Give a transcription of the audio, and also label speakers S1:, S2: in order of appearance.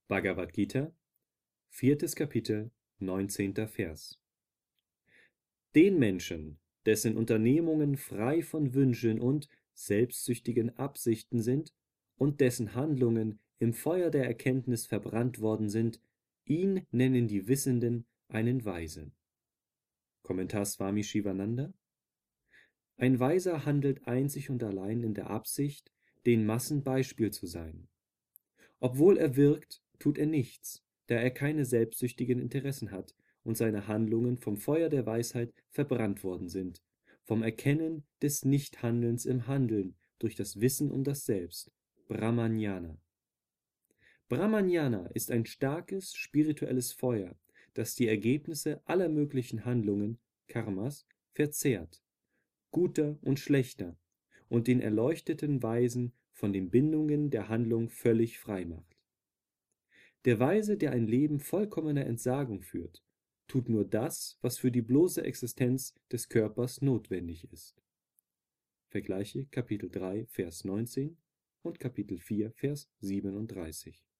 S1: Bhagavad Gita, 4. Kapitel, 19. Vers. Den Menschen, dessen Unternehmungen frei von Wünschen und selbstsüchtigen Absichten sind und dessen Handlungen im Feuer der Erkenntnis verbrannt worden sind, ihn nennen die Wissenden einen Weisen. Kommentar Swami Shivananda: Ein Weiser handelt einzig und allein in der Absicht, den Massen Beispiel zu sein. Obwohl er wirkt, tut er nichts, da er keine selbstsüchtigen Interessen hat und seine Handlungen vom Feuer der Weisheit verbrannt worden sind, vom Erkennen des Nichthandelns im Handeln durch das Wissen um das Selbst, Brahmajnana. Brahmajnana ist ein starkes spirituelles Feuer, das die Ergebnisse aller möglichen Handlungen, Karmas, verzehrt, guter und schlechter, und den erleuchteten Weisen von den Bindungen der Handlung völlig frei macht. Der Weise, der ein Leben vollkommener Entsagung führt, tut nur das, was für die bloße Existenz des Körpers notwendig ist. Vergleiche Kapitel 3, Vers 19 und Kapitel 4, Vers 37.